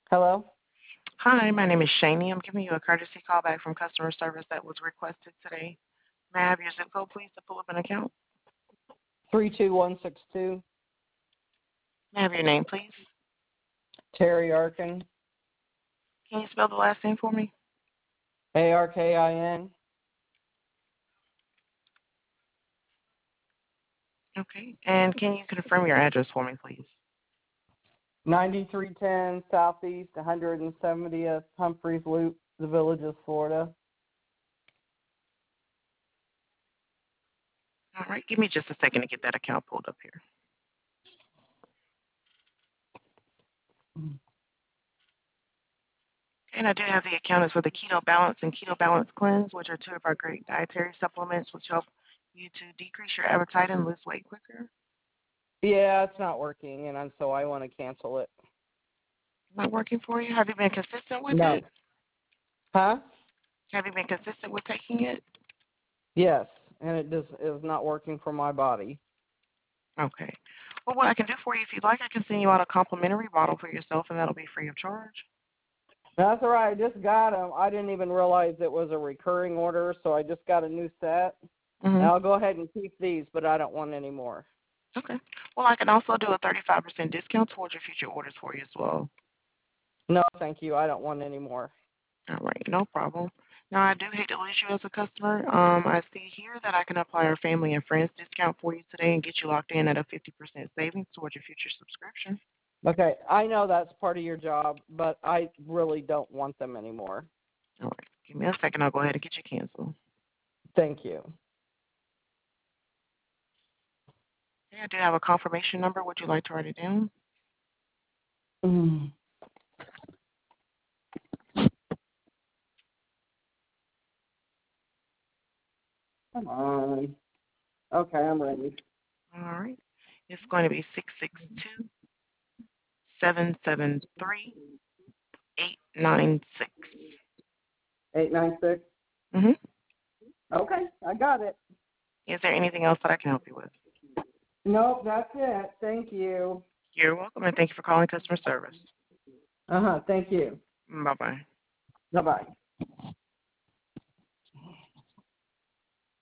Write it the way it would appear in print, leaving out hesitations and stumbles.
Hello? Hi, my name is Shani. I'm giving you a courtesy call back from customer service that was requested today. May I have your zip code, please, to pull up an account? 32162. May I have your name, please? Terry Arkin. Can you spell the last name for me? ARKIN. Okay. And can you confirm your address for me, please? 9310 Southeast 170th Humphreys Loop, The Villages, Florida. All right. Give me just a second to get that account pulled up here. And I do have the account is for the Keto Balance and Keto Balance Cleanse, which are two of our great dietary supplements which help you to decrease your appetite and lose weight quicker. Yeah, it's not working, and so I want to cancel it. Not working for you? Have you been consistent with No. it? Huh? Have you been consistent with taking it? Yes, and it just is not working for my body. Okay. Well, what I can do for you, if you'd like, I can send you out a complimentary bottle for yourself, and that'll be free of charge. That's all right. I just got them. I didn't even realize it was a recurring order, so I just got a new set. And Mm-hmm. I'll go ahead and keep these, but I don't want any more. Okay. Well, I can also do a 35% discount towards your future orders for you as well. No, thank you. I don't want any more. All right, no problem. Now, I do hate to lose you as a customer. I see here that I can apply our family and friends discount for you today and get you locked in at a 50% savings towards your future subscription. Okay, I know that's part of your job, but I really don't want them anymore. All right, give me a second. I'll go ahead and get you canceled. Thank you. Okay, I do have a confirmation number. Would you like to write it down? Mm. Come on. Okay, I'm ready. All right. It's going to be 662-773. 896. 896? Mm-hmm. Okay, I got it. Is there anything else that I can help you with? Nope, that's it. Thank you. You're welcome, and thank you for calling customer service. Uh-huh, thank you. Bye-bye. Bye-bye.